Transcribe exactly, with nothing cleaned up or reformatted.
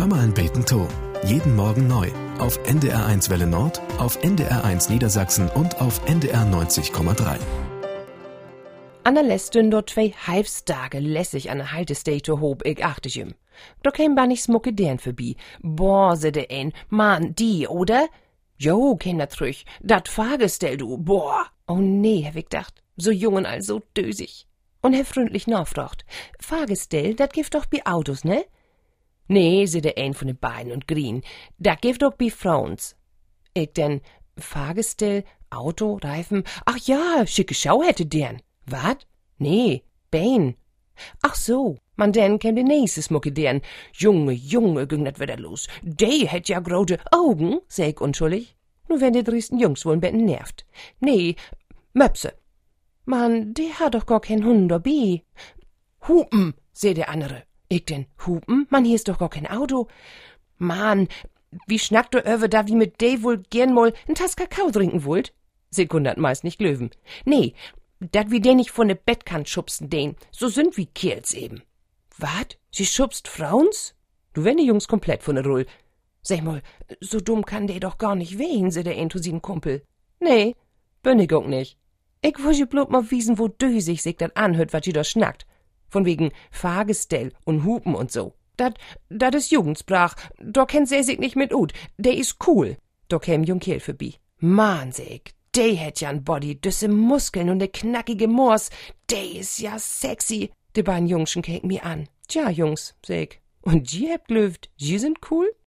Hör mal ein Beten to. Jeden Morgen neu. Auf N D R eins Welle Nord, auf N D R eins Niedersachsen und auf N D R neunzig Komma drei. Anna lästün dort zwei Halbstage lässig an der Haltestelle hob, ich achte jim. Da käm ba nicht smucke deren vorbei. Boah, se de ein, Mann, die, oder? Jo, käm da trüch, dat Fahrgestell, du, boah. Oh nee, hab ich gedacht, so jung und all so dösig. Und hab freundlich nachfracht, Fahrgestell, dat gibt doch bi Autos, ne? Nee, se de ein von den beiden und grien, dat gibt doch bi Frauens. Ich denn, Fahrgestell, Auto, Reifen, ach ja, schicke Schau hätte deren. Wat? Nee, Bein. Ach so, man denn käm de nächste Smucke deren. Junge, Junge, ging dat wieder los. De hätt ja grote Augen, sag ich unschuldig. Nur wenn de Dresden Jungs wohl ein Betten nervt. Nee, Möpse. Man, de hat doch gar kein Hund dabei. Hupen, seh der andere. Ich denn, Hupen? Man, hier ist doch gar kein Auto. Mann, wie schnackt du över da, wie mit de wohl gern mal n Tass Kakao trinken wollt? Sekunde hat meist nicht Löwen. Nee, dat wie den nicht von de Bettkant schubsten den, so sind wie Kerls eben. Wat? Sie schubst Frauens? Du wenn die Jungs komplett von der Rull. Sag mal, so dumm kann de doch gar nicht wehen, se der Entusin Kumpel. Nee, bin ich auch nicht. Ich wollte je bloß mal wiesen, wo dösig sich dat anhört, wat sie da schnackt. Von wegen Fahrgestell und Hupen und so. Dat, dat is Jugendsprach, da kennt se sich nicht mit ut, der is cool. Da käm Jung Kerl vorbei. Mann, sag ich. De hätt ja n Body, düsse Muskeln und ne knackige Mors. De is ja sexy. De beiden Jungschen keken mi an. Tja, Jungs, sag ich. Und die habt glöft, die sind cool?